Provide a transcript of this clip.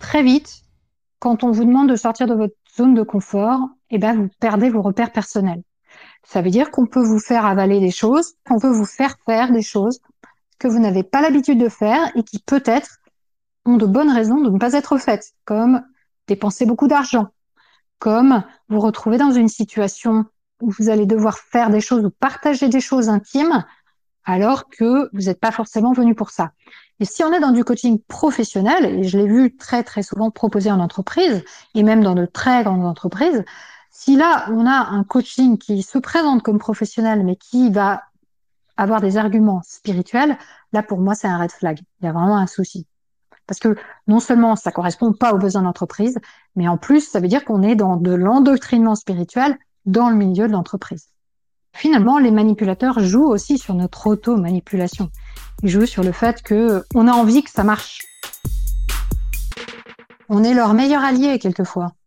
très vite, quand on vous demande de sortir de votre zone de confort, vous perdez vos repères personnels. Ça veut dire qu'on peut vous faire avaler des choses, qu'on peut vous faire des choses que vous n'avez pas l'habitude de faire et qui peut-être ont de bonnes raisons de ne pas être faites, comme dépenser beaucoup d'argent, comme vous retrouver dans une situation où vous allez devoir faire des choses ou partager des choses intimes alors que vous n'êtes pas forcément venu pour ça. Et si on est dans du coaching professionnel, et je l'ai vu très très souvent proposé en entreprise, et même dans de très grandes entreprises, si là on a un coaching qui se présente comme professionnel mais qui va avoir des arguments spirituels, là pour moi c'est un red flag. Il y a vraiment un souci. Parce que non seulement ça correspond pas aux besoins de l'entreprise, mais en plus ça veut dire qu'on est dans de l'endoctrinement spirituel dans le milieu de l'entreprise. Finalement, les manipulateurs jouent aussi sur notre auto-manipulation. Ils jouent sur le fait qu'on a envie que ça marche. On est leur meilleur allié quelquefois.